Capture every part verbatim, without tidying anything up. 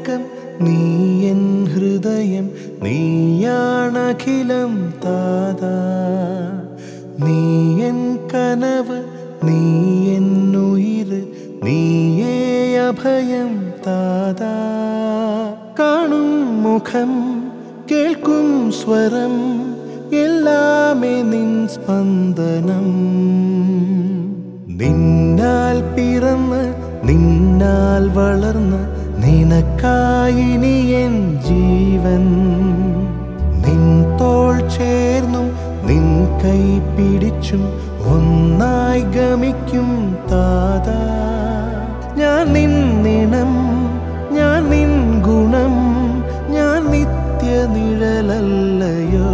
നീയന്നുലകം നീയൻ ഹൃദയം നീയാണഖിലം താതാ നീയൻ കനവ് നീയെന്നുയിര് നീയേ അഭയം താതാ കാണും മുഖം കേൾക്കും സ്വരം എല്ലാമേ നിൻ സ്പന്ദനം നിന്നാൽ പിറന്ന് നിന്നാൽ വളർന്ന് നിനക്കായിനി എൻ ജീവൻ നിൻ തോൾ ചേർന്നും നിൻ കൈ പിടിച്ചും ഒന്നായി ഗമിക്കും താതാ ഞാൻ നിന്നിണം ഞാൻ നിൻ ഗുണം ഞാൻ നിത്യ നിഴലല്ലയോ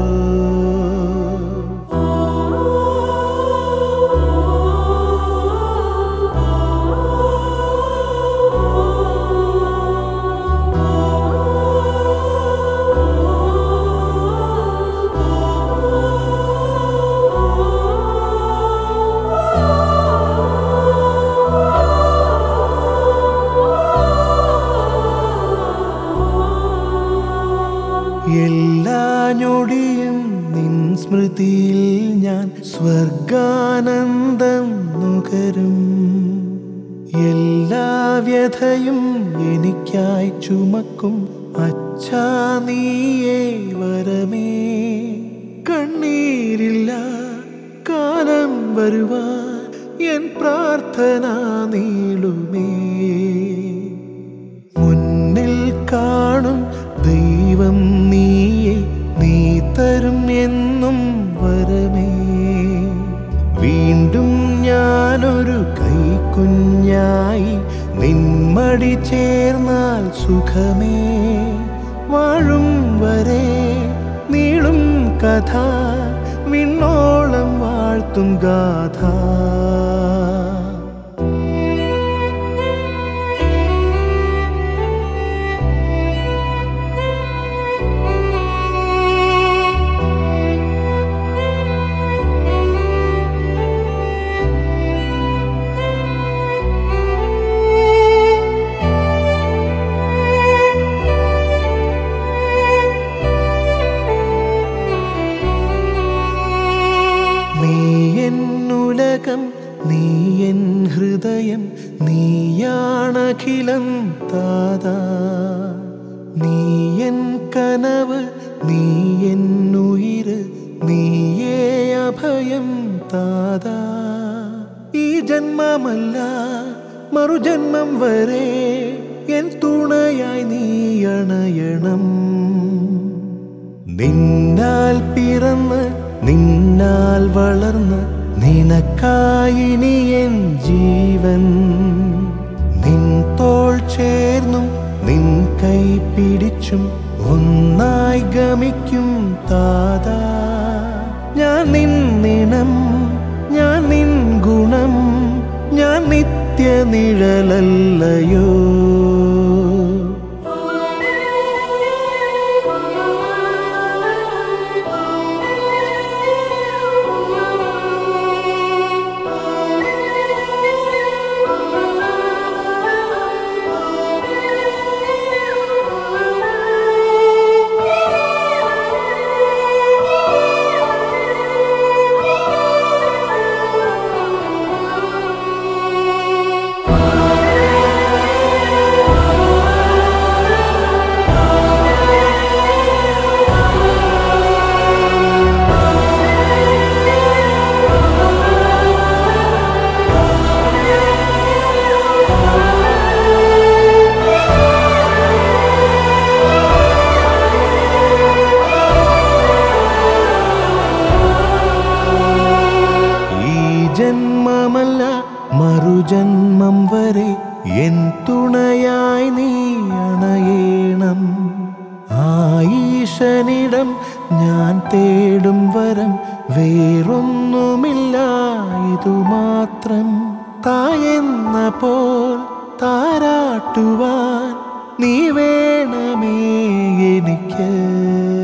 എല്ലാ ഞൊടിയും നിൻ സ്മൃതിയിൽ ഞാൻ സ്വർഗാനന്ദം നുകരും എല്ലാ വ്യഥയും എനിക്കായി ചുമക്കും അച്ഛാ നീയേ വരമേ കണ്ണീരില്ല കാലം വരുവാൻ എൻ പ്രാർത്ഥന നീളുമേ മുന്നിൽ കാണും ദൈവം നീയെ നീ തരും എന്നും വരമേ വീണ്ടും ഞാനൊരു കൈക്കുഞ്ഞായി നിന്മടി ചേർന്നാൽ സുഖമേ വാഴും വരെ നീളും കഥ വിണ്ണോളം വാഴ്ത്തും ഗാഥ നീയന്നുലകം നീയൻ ഹൃദയം നീയാണഖിലം താതാ നീയൻ കനവ് നീയെന്നുയിര് നീയേ അഭയം താതാ ഈ ജന്മമല്ല മറുജന്മം വരെ എൻ തുണയായി നീ അണയണം നിന്നാൽ പിറന്ന് നിന്നാൽ വളർന്ന് നിനക്കായിനി എൻ ജീവൻ നിൻ തോൾ ചേർന്നും നിൻ കൈ പിടിച്ചും ഒന്നായി ഗമിക്കും താതാ ഞാൻ നിന്നിണം ഞാൻ നിൻ ഗുണം ഞാൻ നിത്യ നിഴലല്ലയോ ജന്മമല്ല മറുജന്മം വരെ എൻ തുണയായി നീ അണയേണം ആയിഷനിടം ഞാൻ തേടും വരം വേറൊന്നുമില്ല ഇതുമാത്രം തായെന്ന പോൽ താരാട്ടുവാൻ നീ വേണമേ എനിക്ക്